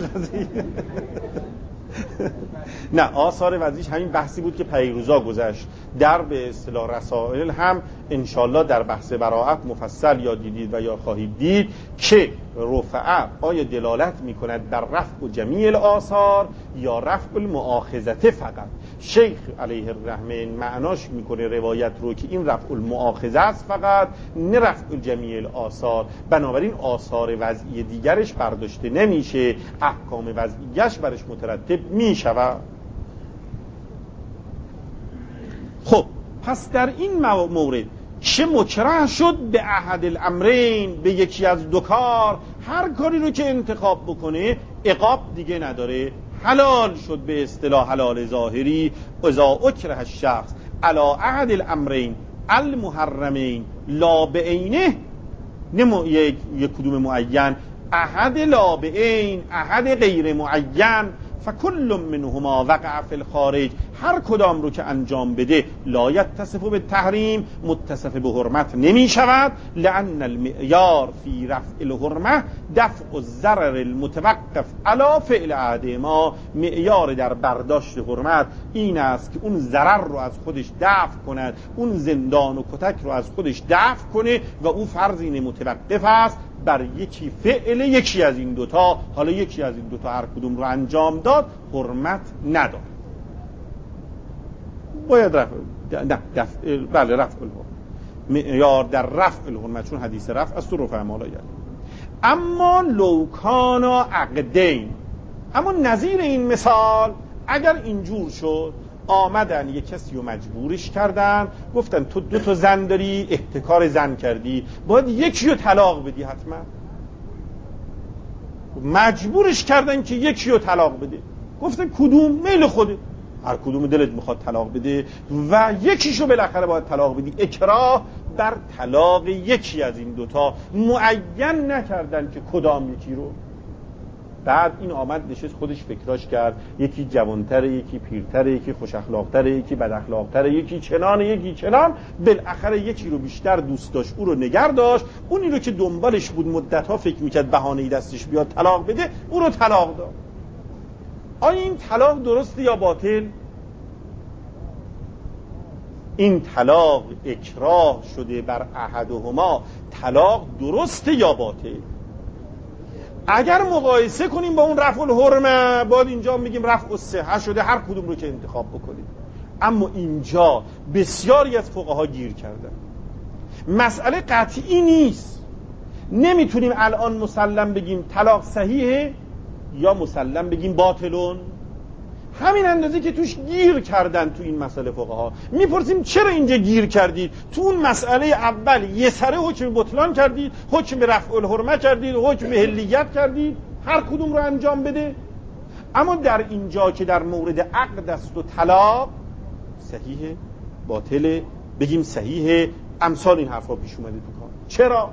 نه، آثار وضعیش همین بحثی بود که پیروزا گذشت در به اصطلاح رسائل، هم انشالله در بحث براءت مفصل یا دیدید و یا خواهید دید که رفعه آیا دلالت میکند بر رفع جمیع الآثار یا رفع المؤاخذه فقط. شیخ علیه الرحمه معناش میکنه روایت رو که این رفع المؤاخذه است فقط، نه رفع جمیع الآثار. بنابراین آثار وضعی دیگرش برداشته نمیشه، احکام وضعیش برش مترتب میشود. خب پس در این مورد چه مکره شد به احد الامرین، به یکی از دو کار، هر کاری رو که انتخاب بکنه عقاب دیگه نداره، حلال شد به اصطلاح حلال ظاهری. اذا اکره الشخص علی احد الامرین المحرمین لا بعینه، نه یک یک کدوم معین، احد لا بعین، احد غیر معین، فکل منهما وقع فی الخارج، هر کدام رو که انجام بده لا یتصف بالتحریم، متصف به حرمت نمی شود. لان المعیار فی رفع الحرمه دفع الضرر المتوقف علی فعل احدهما، معیار در برداشت حرمت این است که اون ضرر رو از خودش دفع کند، اون زندان و کتک رو از خودش دفع کنه و اون فرض این متوقف است بر یکی فعل یکی از این دوتا. حالا یکی از این دوتا هر کدوم رو انجام داد حرمت نداد، باید رفع نه دفع بله رفع الحرمت، معیار در رفع الحرمت، چون حدیث رفع از تو رفع مالا یاد. اما لوکانا عقدین، اما نظیر این مثال اگر اینجور شد، آمدن یک کسی رو مجبورش کردن، گفتن تو دو تا زن داری، احتکار زن کردی، باید یکی رو طلاق بدی حتما. مجبورش کردن که یکی رو طلاق بده، گفتن کدوم؟ میل خوده، هر کدوم دلت میخواد طلاق بده و یکیشو بالاخره باید طلاق بدی. اکراه بر طلاق یکی از این دوتا، معین نکردن که کدام یکی رو. بعد این آمد نشست خودش فکراش کرد، یکی جوانتره، یکی پیرتره، یکی خوش اخلاقتره، یکی بد اخلاقتره، یکی چنان، یکی چنان، بالاخره یکی رو بیشتر دوست داشت، او رو نگر داشت، اونی رو که دنبالش بود مدت‌ها فکر میکرد بهانه‌ای دستش بیاد طلاق بده، او رو طلاق داد. آیا این طلاق درسته یا باطل؟ این طلاق اکراه شده بر احدهما، طلاق درسته یا باطل؟ اگر مقایسه کنیم با اون رفع الحرمه، باید اینجا میگیم رفع الصحه شده، هر کدوم رو که انتخاب بکنید. اما اینجا بسیاری از فقها گیر کردن، مسئله قطعی نیست. نمیتونیم الان مسلم بگیم طلاق صحیحه یا مسلم بگیم باطلون. همین اندازه که توش گیر کردن تو این مسئله فقها. میپرسیم چرا اینجا گیر کردید؟ تو اون مسئله اول یه سره حکم بطلان کردید، حکم به رفع الحرمه کردید، حکم به حلیت کردید، هر کدوم رو انجام بده. اما در اینجا که در مورد عقد است و طلاق، صحیحه باطله، بگیم صحیحه، امثال این حرفا پیش اومده تو کار. چرا؟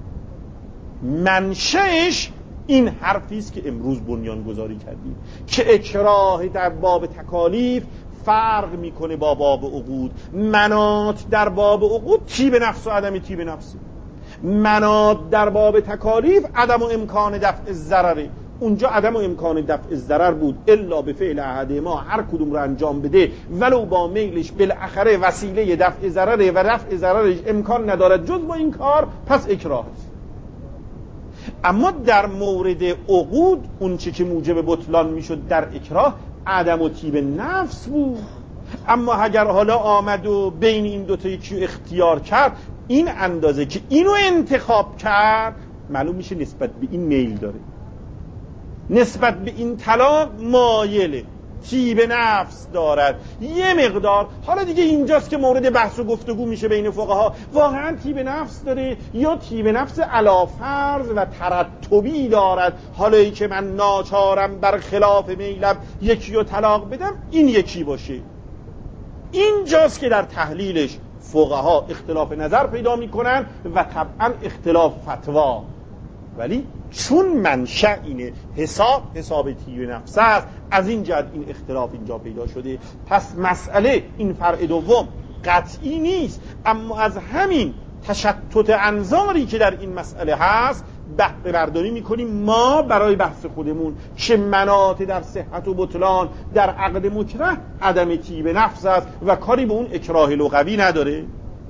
منشأش این حرفی است که امروز بنیان گذاری کردیم که اکراه در باب تکالیف فرق میکنه با باب عقود. منات در باب عقود طیب نفس و عدم طیب نفس، منات در باب تکالیف عدم و امکان دفع ضرره. اونجا عدم و امکان دفع ضرر بود، الا به فعل احد ما، هر کدوم رو انجام بده ولو با میلش بالاخره وسیله دفع ضرره و رفع ضررش امکان ندارد جز با این کار، پس اکراه است. اما در مورد عقود اون چه که موجب بطلان میشد در اکراه عدم و طیب نفس بود. اما اگر حالا آمد و بین این دوتا یکی اختیار کرد، این اندازه که اینو انتخاب کرد معلوم میشه نسبت به این میل داره، نسبت به این طلاق مایله، طیب نفس دارد یه مقدار. حالا دیگه اینجاست که مورد بحث و گفتگو میشه بین فقها، واقعا طیب نفس داره یا طیب نفس علی فرض و ترتبی دارد. حالا ای که من ناچارم بر خلاف میلم یکی رو طلاق بدم، این یکی باشه. اینجاست که در تحلیلش فقها اختلاف نظر پیدا میکنن و طبعا اختلاف فتوا. ولی چون منشأ اینه، حساب حساب طیب نفس است، از این جهت این اختلاف اینجا پیدا شده. پس مسئله این فرع دوم قطعی نیست، اما از همین تشتت انظاری که در این مسئله هست بهره برداری میکنیم ما برای بحث خودمون که مناط در صحت و بطلان در عقد مکره عدم طیب نفس است و کاری به اون اکراه لغوی نداره.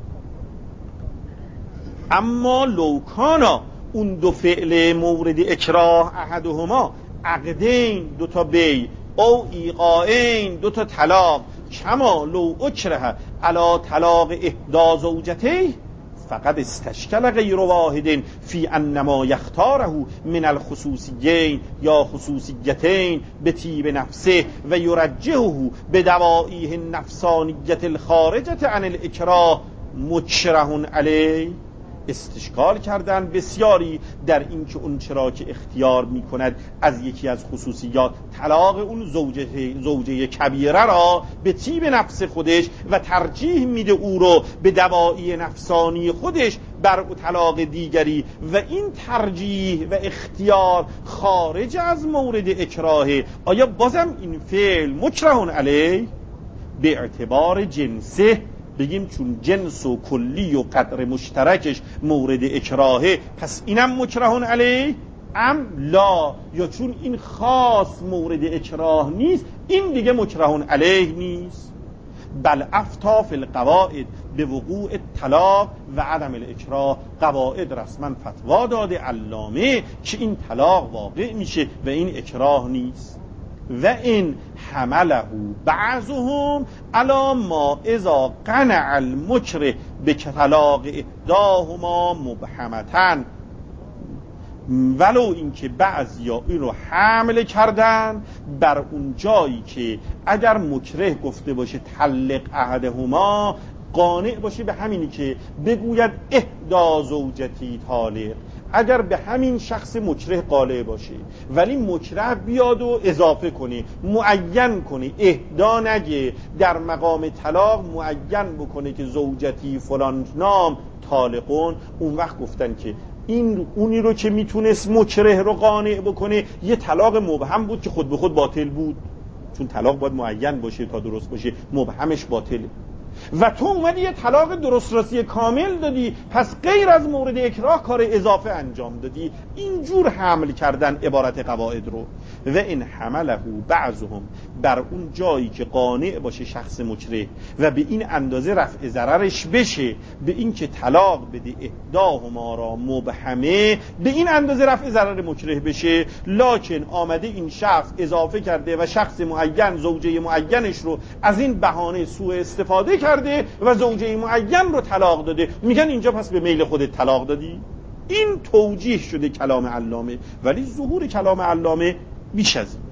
اما لوکانا اون دو فعل مورد اکراه احدهما عقدین دو تا بی او ایقاین دو تا طلاق، کما لو اکره علی طلاق احدا زوجته فقط استشکل غیر واحدین فی انما یختاره من الخصوصیین یا خصوصیتین به طیب نفسه و یرجحه به دوائیه النفسانیت الخارجه عن الاکراه مکره علیه. استشکال کردن بسیاری در این که اون چرا که اختیار می کند از یکی از خصوصیات طلاق اون زوجه, زوجه کبیره را به طیب نفس خودش و ترجیح میده او رو به دواعی نفسانی خودش بر طلاق دیگری، و این ترجیح و اختیار خارج از مورد اکراهه. آیا بازم این فعل مکره علیه به اعتبار جنسه بگیم چون جنس و کلی و قدر مشترکش مورد اکراهه پس اینم مکره علیه؟ ام لا، یا چون این خاص مورد اکراه نیست این دیگه مکره علیه نیست؟ بل افتا فی القواعد به وقوع طلاق و عدم الاکراه. قواعد رسما فتوا داده علامه که این طلاق واقع میشه و این اکراه نیست. و این حمله بعضهم علی ما اذا قنع المکره به طلاق احداهما مبهمتن، ولو اینکه بعضیا این رو حمل کردن بر اون جایی که اگر مکره گفته باشه طلق احدهما قانع باشه به همینی که بگوید احدا زوجتی طالق، اگر به همین شخص مکره قانع باشه ولی مکره بیاد و اضافه کنه معین کنه، احدا نگه، در مقام طلاق معین بکنه که زوجتی فلان نام طالقون، اون وقت گفتن که این اونی رو که میتونست مکره رو قانع بکنه یه طلاق مبهم بود که خود به خود باطل بود، چون طلاق باید معین باشه تا درست باشه، مبهمش باطله. و تو اومدی یه طلاق درست راستی کامل دادی، پس غیر از مورد اکراه کار اضافه انجام دادی. اینجور حمل کردن عبارت قواعد رو. و این حمله بعضهم، بر اون جایی که قانع باشه شخص مکره و به این اندازه رفع ضررش بشه به این که طلاق بده احداهما را مبهمه، به این اندازه رفع ضرر مکره بشه، لکن آمده این شخص اضافه کرده و شخص معین زوجه معینش رو از این بهانه سوء استفاده کرده و زوجه معین رو طلاق داده. میگن اینجا پس به میل خودت طلاق دادی. این توجیه شده کلام علامه، ولی ظهور کلام علامه بیش از این.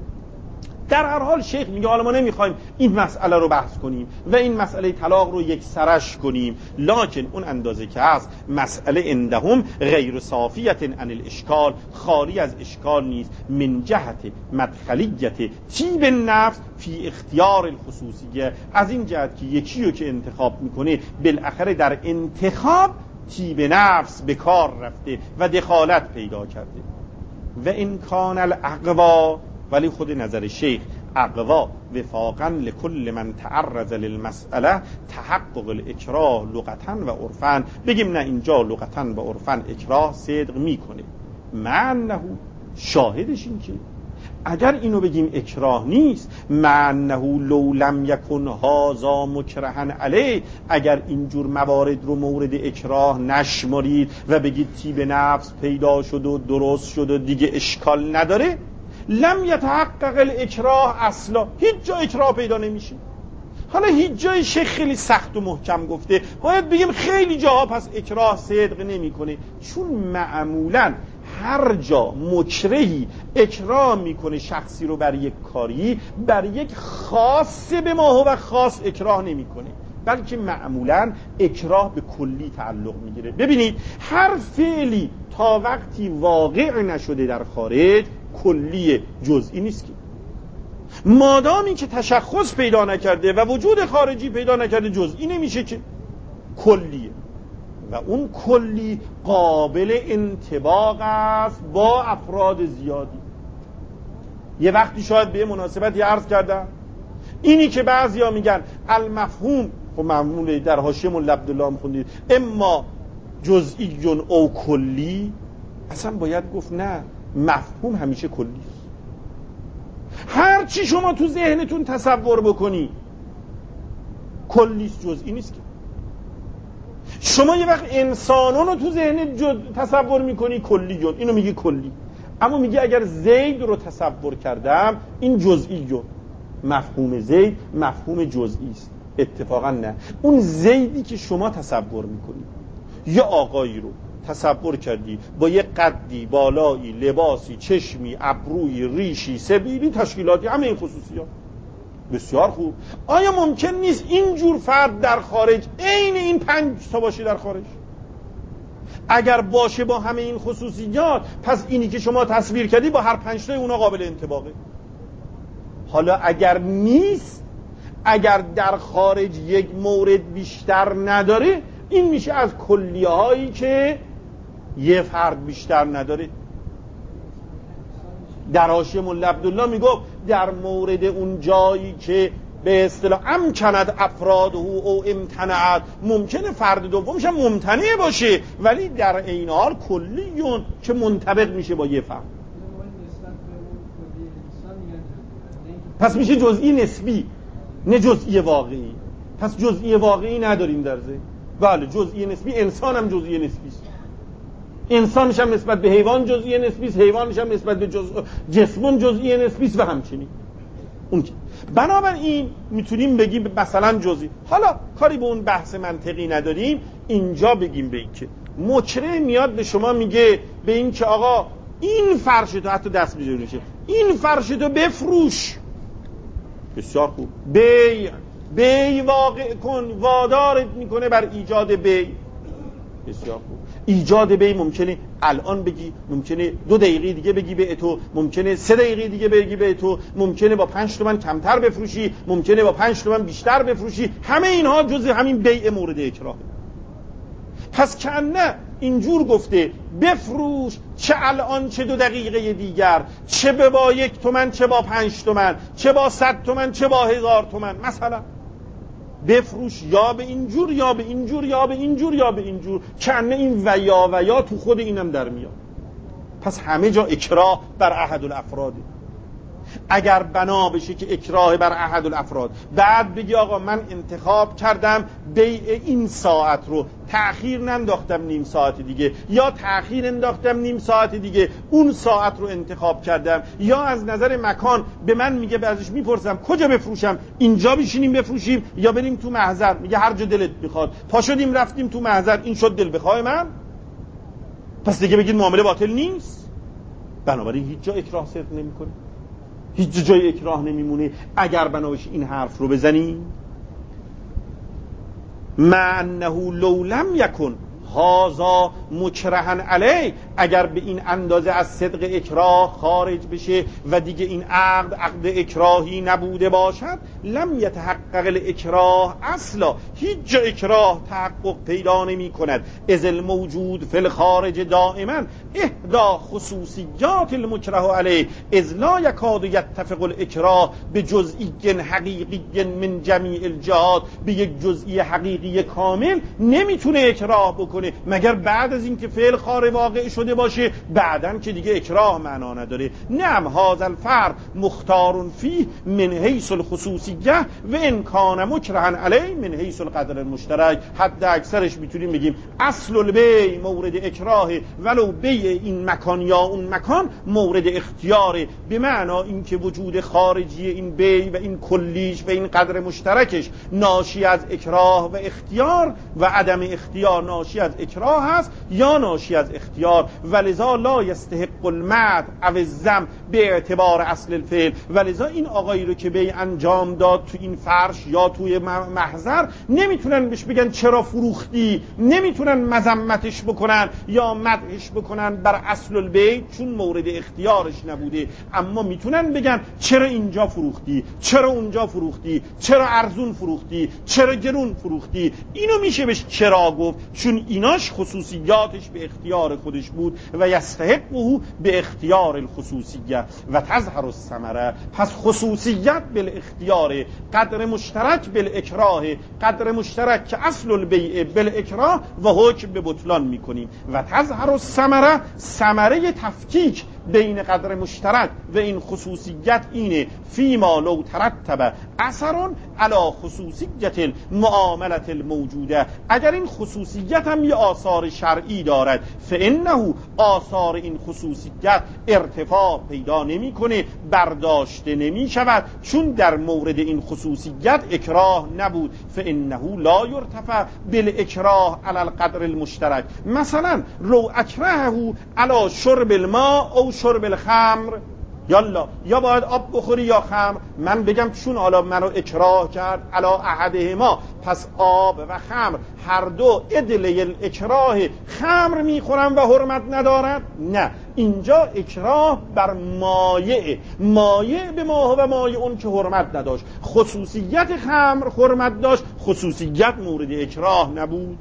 در هر حال شیخ میگه حالا ما نمیخوایم این مسئله رو بحث کنیم و این مسئله طلاق رو یک سرش کنیم، لکن اون اندازه که هست مسئله عندهم غیر صافیت عن الاشکال، خالی از اشکال نیست، من جهت مدخلیت طیب النفس فی اختیار الخصوصیه، از این جهت که یکی رو که انتخاب میکنه بالاخره در انتخاب طیب نفس به کار رفته و دخالت پیدا کرده. و این کان الاقوا، ولی خود نظر شیخ اقوا وفاقا لکل من تعرض للمسئله تحقق الاکراه لغتا و عرفا، بگیم نه اینجا لغتا و عرفا اکراه صدق میکنه، معنه شاهدش این که اگر اینو بگیم اکراه نیست، معنه لو لم یکن هذا مکرها علیه، اگر اینجور موارد رو مورد اکراه نشمارید و بگید طیب نفس پیدا شد و درست شد و دیگه اشکال نداره، لم یتحقق الاکراه اصلا، هیچ جا اکراه پیدا نمیشه. حالا هیچ جای شیخ خیلی سخت و محکم گفته، باید بگیم خیلی جاها پس اکراه صدق نمیکنه، چون معمولا هر جا مکرهی اکراه میکنه شخصی رو بر یک کاری، بر یک خاص به ما و خاص اکراه نمیکنه، بلکه معمولا اکراه به کلی تعلق میگیره. ببینید هر فعلی تا وقتی واقع نشده در خارج کلی، جزئی نیست که. مادامی که تشخص پیدا نکرده و وجود خارجی پیدا نکرده جزئی نمیشه که، کلیه. و اون کلی قابل انطباق است با افراد زیادی. یه وقتی شاید به مناسبت یه عرض کردم اینی که بعضیا میگن المفهوم، خب معموله در حاشیه مولا عبدالله هم خوندید، اما جزئی او کلی، اصلا باید گفت نه، مفهوم همیشه کلی است. هر چی شما تو ذهنتون تصور بکنی کلی است، جزئی نیست که. شما یه وقت انسانون رو تو ذهنت تصور میکنی کلی جون، اینو میگی کلی، اما میگی اگر زید رو تصور کردم این جزئی جون، مفهوم زید مفهوم جزئی است. اتفاقا نه، اون زیدی که شما تصور میکنی، یه آقایی رو تصور کردی با یه قدی بالایی، لباسی، چشمی، ابروی، ریشی، سبیلی، تشکیلاتی، همه این خصوصیات، بسیار خوب. آیا ممکن نیست این جور فرد در خارج عین این پنج تا باشه در خارج؟ اگر باشه با همه این خصوصیات، پس اینی که شما تصویر کردی با هر پنج تای اونا قابل انطباقه. حالا اگر نیست، اگر در خارج یک مورد بیشتر نداره، این میشه از کلیه هایی که یه فرد بیشتر نداره. در حاشیه مولا عبدالله میگفت در مورد اون جایی که به اصطلاح امکند افراده او امتنعت، ممکنه فرد دومش هم ممتنع باشه، ولی در عین حال کلیون که منطبق میشه با یه فرد، پس میشه جزئی نسبی نه جزئی واقعی. پس جزئی واقعی نداریم در ذهن. بله جزئی نسبی، انسان هم جزئی نسبی است، انسانش هم نسبت به حیوان جزئی نسبی است، حیوانش هم نسبت به جز... جسمون جزئی نسبی است و همچنین اون که. بنابراین میتونیم بگیم مثلا جزئی. حالا کاری به اون بحث منطقی نداریم، اینجا بگیم به این که مکره میاد به شما میگه به این که آقا این فرشتو، حتی دست میذاره این فرشتو بفروش، بسیار خوب، بی بی واقع کن، وادارت میکنه بر ایجاد بی، بسیار خوب. ایجاد بی ممکنه الان بگی، ممکنه دو دقیقه دیگه بگی به تو، ممکنه سه دقیقه دیگه بگی به تو، ممکنه با پنج تومن کمتر بفروشی، ممکنه با پنج تومن بیشتر بفروشی، همه اینها جز همین بیع مورد اکراهه. پس کنه اینجور گفته بفروش، چه الان چه دو دقیقه دیگر، چه با یک تومن چه با پنج تومن، چه با صد تومن چه با هزار تومن، مثلا بفروش یا به اینجور یا به اینجور یا به اینجور یا به اینجور، کنه این ویا ویا تو خود اینم در میاد. پس همه جا اکراه بر احد الافراده. اگر بنا بشه که اکراه بر احد الافراد، بعد بگی آقا من انتخاب کردم بیع این ساعت رو تأخیر ننداختم نیم ساعت دیگه، یا تأخیر انداختم نیم ساعت دیگه اون ساعت رو انتخاب کردم، یا از نظر مکان به من میگه ازش میپرسم کجا بفروشم، اینجا بشینیم بفروشیم یا بریم تو محضر، میگه هر جا دلت میخواد، پا شدیم رفتیم تو محضر، این شد دل بخواه من، پس دیگه بگید معامله باطل نیست. بنابراین هیچ جا اکراه صدق نمیکنه، هیچ جای اکراه نمیمونه اگر بنابراین این حرف رو بزنیم. مع انه لو لم یکن هذا مکرها علی، اگر به این اندازه از صدق اکراه خارج بشه و دیگه این عقد عقد اکراهی نبوده باشد، لم یتحقق الاکراه اصلا، هیچ جا اکراه تحقق پیدا نمی کند. اذ الموجود فی الخارج دائما احدا خصوصیات المکره علی، اذ لا یکاد یتفق الاکراه بجزئی حقیقی من جمیع الجهات، به یک جزئی حقیقی کامل نمیتونه اکراه بکنه مگر بعد از اینکه فعل خار واقع شده باشه، بعدن که دیگه اکراه معنا نداره. نعم هذا الفرق مختار فیه من حیث الخصوصیه و ان کان مکرها علی من حیث القدر المشترک. حد اکثرش میتونیم بگیم اصل البیع مورد اکراه، ولو بیع این مکان یا اون مکان مورد اختیاره، به معنا اینکه وجود خارجی این بیع و این کلیش و این قدر مشترکش ناشی از اکراه و اختیار و عدم اختیار ناشی از اکراه هست یا ناشی از اختیار. ولذا لا یستحق المدح او الذم به اعتبار اصل الفعل، ولذا این آقایی رو که بیع انجام داد تو این فرش یا توی محضر نمیتونن بهش بگن چرا فروختی، نمیتونن مذمتش بکنن یا مدحش بکنن بر اصل البیع چون مورد اختیارش نبوده، اما میتونن بگن چرا اینجا فروختی، چرا اونجا فروختی، چرا ارزون فروختی، چرا گرون فروختی. اینو میشه بهش چرا گفت چون ایناش خصوصیاتش به اختیار خودش بود و یستحقه به اختیار الخصوصیه و تظهر الثمره. پس خصوصیت بالاختیار، قدر مشترک بالاکراه، قدر مشترک که اصل البیع بالاکراه و حکم به بطلان میکنیم. و تظهر الثمره، ثمره تفکیک بین قدر مشترک و این خصوصیت اینه فیما لو ترتب اثر علی خصوصیت المعامله الموجوده، اگر این خصوصیت هم یه آثار شرعی دارد، فانه آثار این خصوصیت ارتفاع پیدا نمیکنه، برداشته نمی شود، چون در مورد این خصوصیت اکراه نبود. فانه لا یرتفع بالاکراه علی القدر المشترک. مثلا لو اکرهه علی شرب الماء او شرب الخمر، یالا یا باید آب بخوری یا خمر، من بگم چون حالا منو اکراه کرد علا احدهما، پس آب و خمر هر دو ادله الاکراه، خمر میخورم و حرمت ندارد؟ نه، اینجا اکراه بر مایع، مایع به ما و مایع اون که حرمت نداشت. خصوصیت خمر حرمت داشت، خصوصیت مورد اکراه نبود.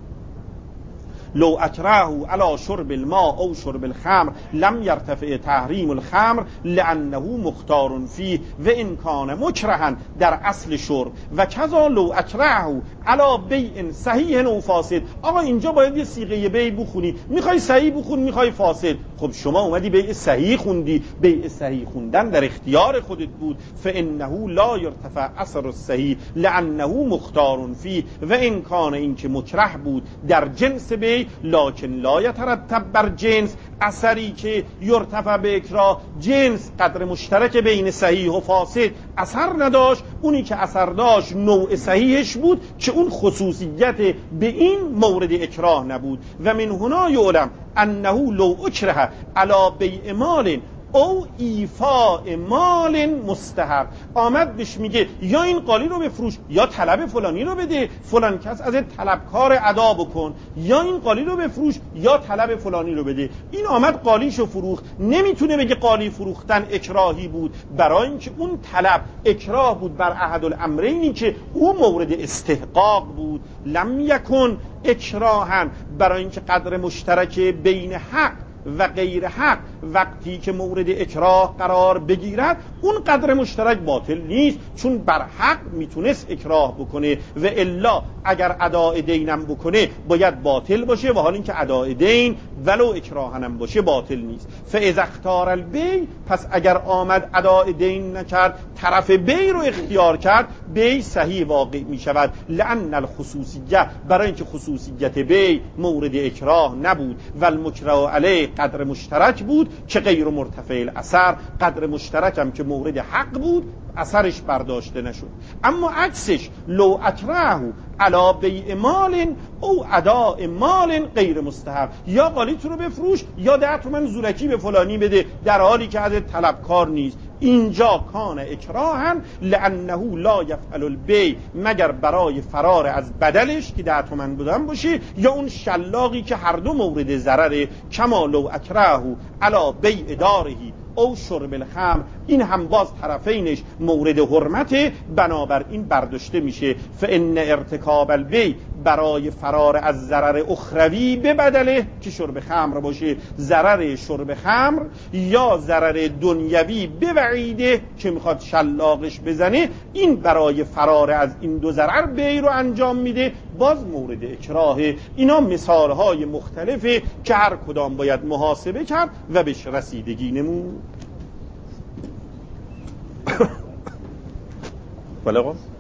لو اکرهه علی شرب الماء او شرب الخمر لم یرتفع تحریم الخمر لانه مختار فیه و ان کان مکرها در اصل شرب و کذا لو اکرهه علی بیع صحیح و فاسد. آقا اینجا باید یه صیغه بیع بخونی، میخوای صحیح بخون میخوای فاسد. خب شما اومدی بیع صحیح خوندی، بیع صحیح خوندن در اختیار خودت بود. فانه لا یرتفع اثر الصحیح لانه مختار فیه و ان کان این که مکره بود در جنس بیع، لکن لا یترتب بر جنس اثری که یرتفع به اکراه، جنس قدر مشترک بین صحیح و فاسد اثر نداشت، اونی که اثر داشت نوع صحیحش بود که اون خصوصیت به این مورد اکراه نبود. و من هنا یعلم انه لو اکره علی بیع مال او ایفاء مال مستحق، آمد بهش میگه یا این قالی رو بفروش یا طلب فلانی رو بده، فلان کس از طلبکار ادا بکن، یا این قالی رو بفروش یا طلب فلانی رو بده. این آمد قالیشو فروخت، نمیتونه بگه قالی فروختن اکراهی بود، برای اینکه اون طلب اکراه بود بر احد الامرینی که او مورد استحقاق بود. لم یکن اکراهن، برای اینکه قدر مشترک بین حق و غیر حق وقتی که مورد اکراه قرار بگیرد اون قدر مشترک باطل نیست، چون بر حق میتونست اکراه بکنه و الا اگر اداء دینم بکنه باید باطل باشه، و حال این که اداء دین ولو اکراهنم باشه باطل نیست. فاذا اختار البی، پس اگر آمد اداء دین نکرد طرف بی رو اختیار کرد، بی صحیح واقع می شود. لأن الخصوصیه، برای اینکه خصوصیت بی مورد اکراه نبود و المکره علیه قدر مشترک بود که غیر مرتفع الاثر، قدر مشترک هم که مورد حق بود اثرش برداشته نشد. اما عکسش لو اکرهه علی بیع مال او اداء مال غیر مستحب، یا قالیت رو بفروش یا ده تومن زورکی به فلانی بده در حالی که ازت طلبکار نیست، اینجا کان اکراها لانه لا یفعل البیع، مگر برای فرار از بدلش که ده تومن بودن باشه، یا اون شلاقی که هر دو مورد ضرره، کما لو اکرهه علی بیع داره او شرب الخمر، این هم باز طرفینش مورد حرمته، بنابراین برداشته میشه. فان ارتکاب البیع، برای فرار از ضرر اخروی به بدله که شرب خمر باشه، ضرر شرب خمر یا ضرر دنیوی به وعیده که میخواد شلاقش بزنه، این برای فرار از این دو ضرر بیع رو انجام میده، باز مورد اکراهه. اینا مثالهای مختلفه که هر کدام باید محاسبه کرد و بهش رسیدگی نمود. بله